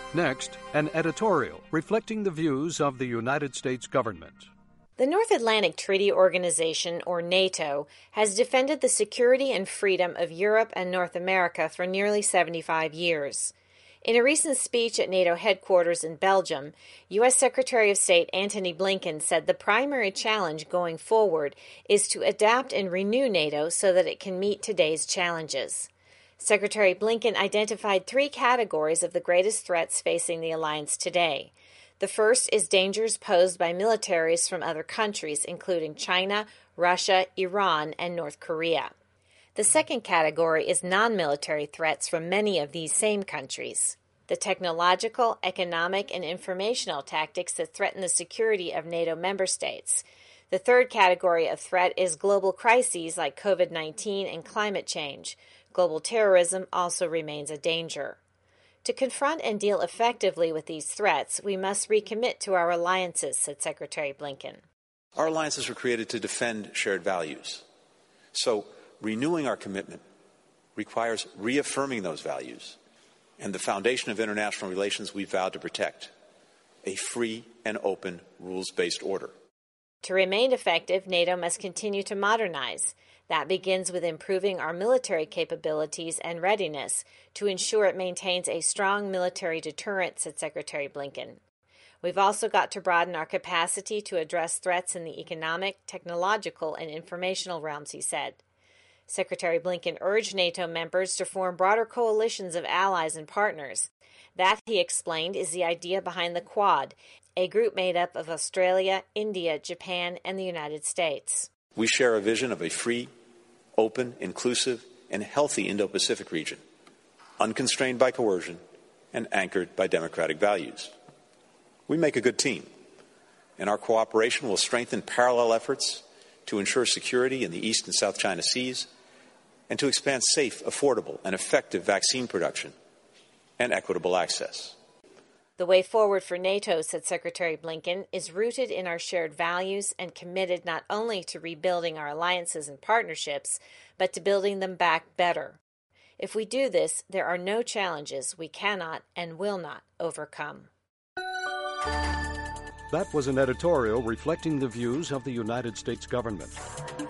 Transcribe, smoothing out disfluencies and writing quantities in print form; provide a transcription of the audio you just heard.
Next, an editorial reflecting the views of the United States government. The North Atlantic Treaty Organization, or NATO, has defended the security and freedom of Europe and North America for nearly 75 years. In a recent speech at NATO headquarters in Belgium, U.S. Secretary of State Antony Blinken said the primary challenge going forward is to adapt and renew NATO so that it can meet today's challenges. Secretary Blinken identified 3 categories of the greatest threats facing the alliance today. The first is dangers posed by militaries from other countries, including China, Russia, Iran, and North Korea. The second category is non-military threats from many of these same countries. The technological, economic, and informational tactics that threaten the security of NATO member states. The third category of threat is global crises like COVID-19 and climate change. Global terrorism also remains a danger. To confront and deal effectively with these threats, we must recommit to our alliances, said Secretary Blinken. Our alliances were created to defend shared values. So, renewing our commitment requires reaffirming those values and the foundation of international relations we vowed to protect, a free and open rules-based order. To remain effective, NATO must continue to modernize. That begins with improving our military capabilities and readiness to ensure it maintains a strong military deterrent, said Secretary Blinken. We've also got to broaden our capacity to address threats in the economic, technological, and informational realms, he said. Secretary Blinken urged NATO members to form broader coalitions of allies and partners. That, he explained, is the idea behind the Quad, a group made up of Australia, India, Japan, and the United States. We share a vision of a free, open, inclusive, and healthy Indo-Pacific region, unconstrained by coercion and anchored by democratic values. We make a good team, and our cooperation will strengthen parallel efforts to ensure security in the East and South China Seas and to expand safe, affordable, and effective vaccine production and equitable access. The way forward for NATO, said Secretary Blinken, is rooted in our shared values and committed not only to rebuilding our alliances and partnerships, but to building them back better. If we do this, there are no challenges we cannot and will not overcome. That was an editorial reflecting the views of the United States government.